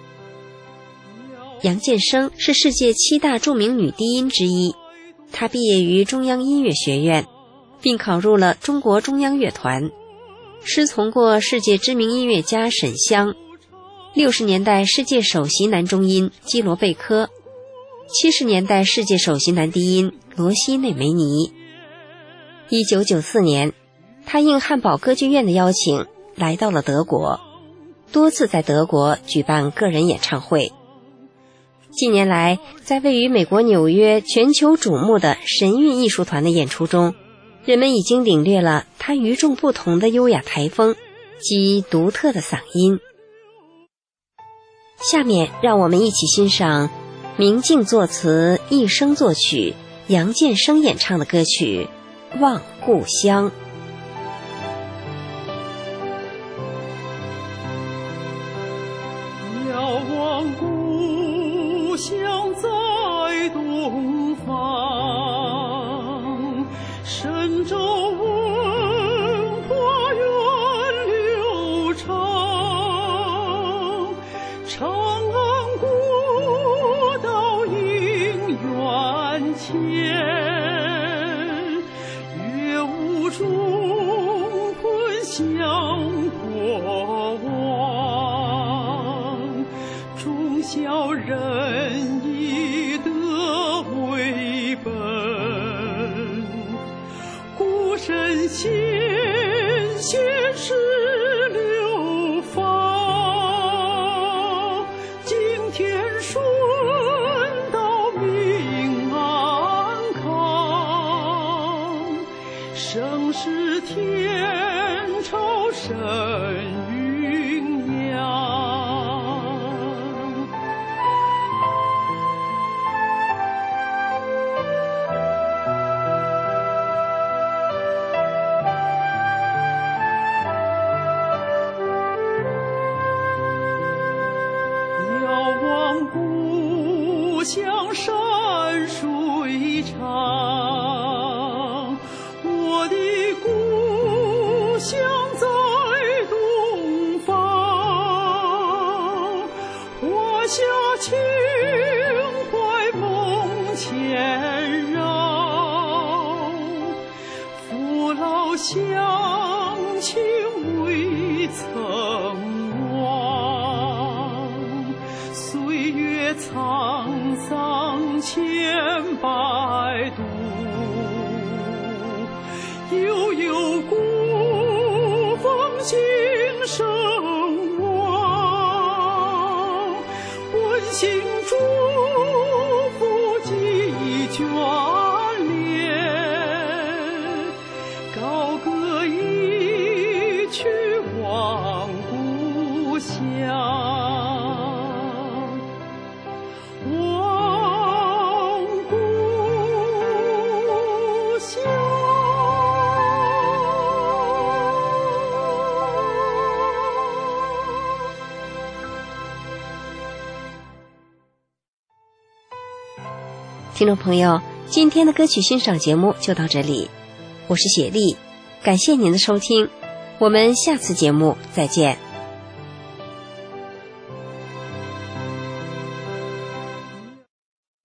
杨建生是世界7大著名女低音之一，她毕业于中央音乐学院，并考入了中国中央乐团，师从过世界知名音乐家沈湘，60年代世界首席男中音基罗贝科，70年代世界首席男低音罗西内梅尼。1994年，他应汉堡歌剧院的邀请来到了德国，多次在德国举办个人演唱会。近年来，在位于美国纽约全球瞩目的神韵艺术团的演出中，人们已经领略了他与众不同的优雅台风及独特的嗓音。下面让我们一起欣赏明镜作词、一生作曲、杨建生演唱的歌曲《望故乡》。 遥望故乡在东方，神州文化源流长，长安古道迎远前，乐舞中昆响过往，忠孝仁义德为本，古神先贤是流芳，敬天顺道明安康，盛世天朝神韵扬。遥望故乡山水长，我的故乡在东方，华夏情怀梦千绕，父老乡亲未曾忘，岁月沧桑千百度，悠悠古风今生望，温馨祝福几眷恋，高歌一曲望故乡。望故乡。 听众朋友，今天的歌曲欣赏节目就到这里，我是雪莉，感谢您的收听， 我们下次节目再见。